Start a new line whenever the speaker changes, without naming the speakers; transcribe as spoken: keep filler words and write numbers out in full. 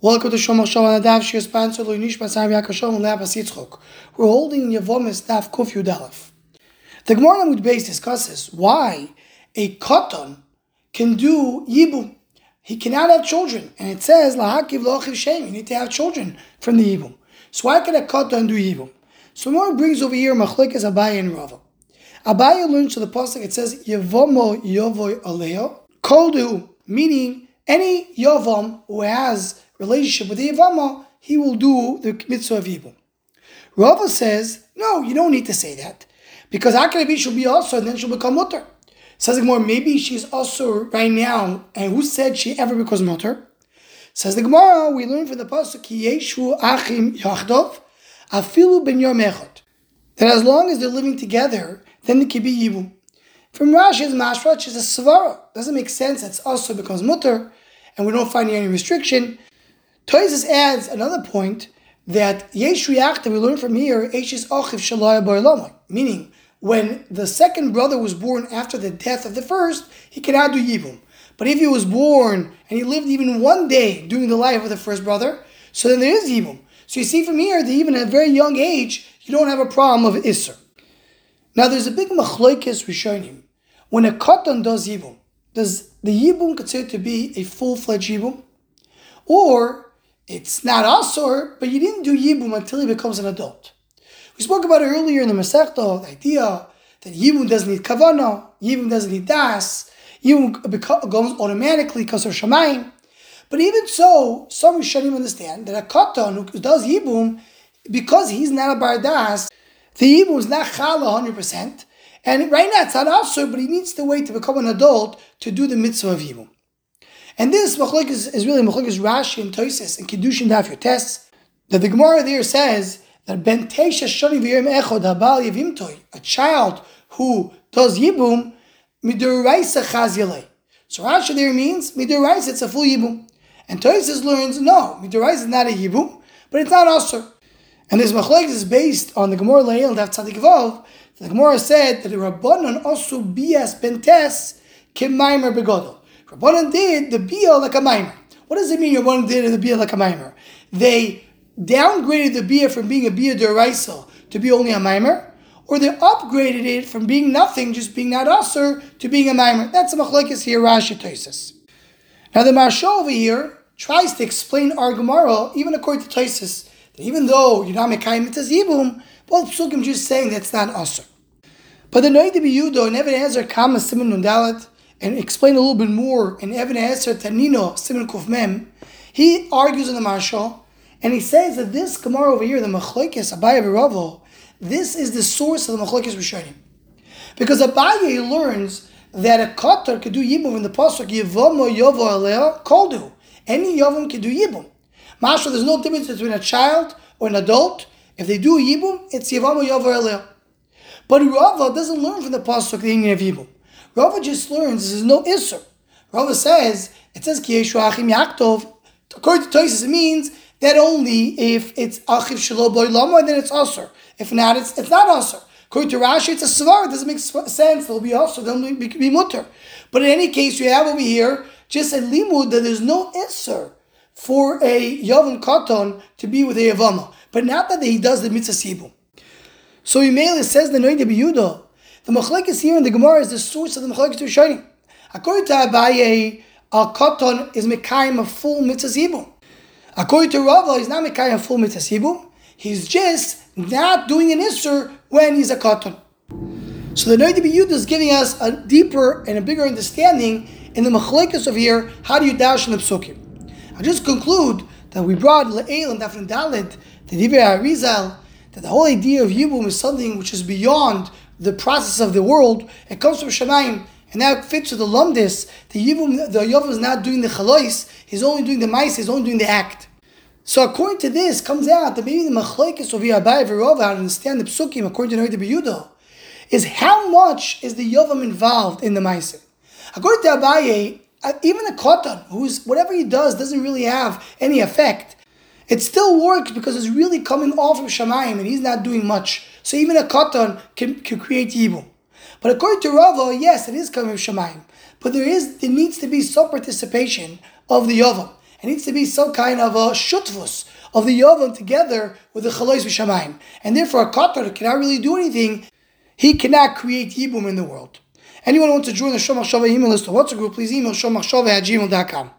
Welcome to Shomach Shalom and Adav Shir sponsor Lui Nishma Sam Yakashom and Lapas Yitzchok. We're holding Yavomis Daf Kuf Yud Aleph. The Gemara Amud Beis discusses why a katan can do yibum. He cannot have children, and it says lahakiv loachiv shem. You need to have children from the yibum. So why can a katan do yibum? So Gemara brings over here machlekes Abaye and Rava. Abaye learns to the pasuk. It says Yavomo Yovoy Aleho Koldu, meaning any yavam who has relationship with the Yavama, he will do the mitzvah of Yibum. Rava says, no, you don't need to say that. Because Akarabi she'll be also, and then she'll become mutter. Says the Gemara, maybe she's also right now, and who said she ever becomes mutter? Says the Gemara, we learn from the pasuk, Ki Yeshu Achim Yachdov, Afilu Ben Yom Echad. That as long as they're living together, then they can be Yibum. From Rashi's Mashra, which is a Svara. Doesn't make sense, it's also becomes mutter, and we don't find any restriction. Toises adds another point that Yeshu Yachta, we learn from here, Eishis Achiv Shalaya Bar, meaning when the second brother was born after the death of the first, he cannot do Yibum. But if he was born and he lived even one day during the life of the first brother, so then there is Yibum. So you see from here that even at a very young age, you don't have a problem of Isser. Now there's a big machlokes rishonim. When a katan does Yibum, does the Yibum considered to be a full-fledged Yibum? Or it's not Asur, but you didn't do Yibum until he becomes an adult. We spoke about it earlier in the Masechta, the idea that Yibum doesn't need Kavana, Yibum doesn't need Das, Yibum goes automatically because of Shamayim. But even so, some Rishonim understand that a Katan who does Yibum, because he's not a Bar Das, the Yibum is not Chala one hundred percent, and right now it's not Asur, but he needs to wait to become an adult to do the mitzvah of Yibum. And this machlokes is, is really machlokes Rashi and Toises and Kiddushin Daf Yotes. That the Gemara there says that ben teisha shani v'yom echod habal yevimtoi, a child who does yibum miduraisa chaz yalei. So Rashi there means miduraisa, it's a full yibum, and Toises learns no, miduraisa is not a yibum, but it's not asur. And this machlokes is based on the Gemara Leil Daf Tzadik Vav. The Gemara said that the Rabbanon also bias bentes kemaimer begodol. Rabbanan did the bia like a maimer. What does it mean Rabbanan did the bia like a maimer? They downgraded the bia from being a bia deraisa to be only a maimer, or they upgraded it from being nothing, just being not aser, to being a maimer. That's a machlekes here, Rashi Toises. Now the Maharsha over here tries to explain our Gemara, even according to Toises, that even though you're not mekayim mitzvahs yibum, both psukim just saying that's not aser. But the Noida B'Yudo and Even Ezer Kama Siman Nundalet, and explain a little bit more in Even Ezer Tanino Siman Kuf Mem, he argues in the Maharsha, and he says that this Gemara over here, the machlokes Abaye v'Rava, this is the source of the machlokes Rishonim. Because Abaye learns that a katar could do yibum in the pasuk Yavomo Yovo Alea Koldu. Any yavam can do yibum. Masha, there's no difference between a child or an adult. If they do yibum, it's Yavomo Yovo Alea. But Rava doesn't learn from the pasuk the meaning of yibum. Rava just learns there's no isser. Rava says, it says Ki Yeshu Achim Yaktov. According to Toises, it means that only if it's Achiv Shelo Boy Lama, then it's Asr. If not, it's it's not Asr. According to Rashi, it's a Svar. It doesn't make sense. It'll be Asr, then it'll be, be Mutter. But in any case, you have over here just a limud that there's no Isser for a Yavam Katan to be with a Yavama. But not that he does the Mitzvah Sibum. So Yimele says the Noida B'Yudo, the machlekes here in the Gemara is the source of the machlekes to Rishonim. According to Abaye, a katan is mekayim a full mitzvah yibum. According to Rava, he's not mekayim a full mitzvah yibum. He's just not doing an isser when he's a katan. So the Noida B'Yuda is giving us a deeper and a bigger understanding in the machlekes of here. How do you dash in the psukim? I'll just conclude that we brought Le'el and Dafn Dalet, the Divrei Arizal, that the whole idea of yibum is something which is beyond the process of the world. It comes from Shamayim, and that fits with the Lumdis. The Yivum, the Yavam is not doing the Chalois, he's only doing the Mais, he's only doing the act. So according to this, comes out that maybe the Machlokes of Abaye v'Rava, how to understand the Psukim, according to Noida B'Yudo, is how much is the Yavam involved in the Mais. According to Abaye, even the Katan, who's whatever he does doesn't really have any effect, it still works because it's really coming off from Shamayim, and he's not doing much. So even a katan can, can create yibum. But according to Rava, yes, it is coming from Shamayim. But there is there needs to be some participation of the yavam. It needs to be some kind of a shutvus of the Yovam together with the Chalois V'Shamayim. And therefore a Qatar cannot really do anything. He cannot create Yibum in the world. Anyone who wants to join the Shomach Shava email list or WhatsApp group, please email shomachshava at gmail dot com.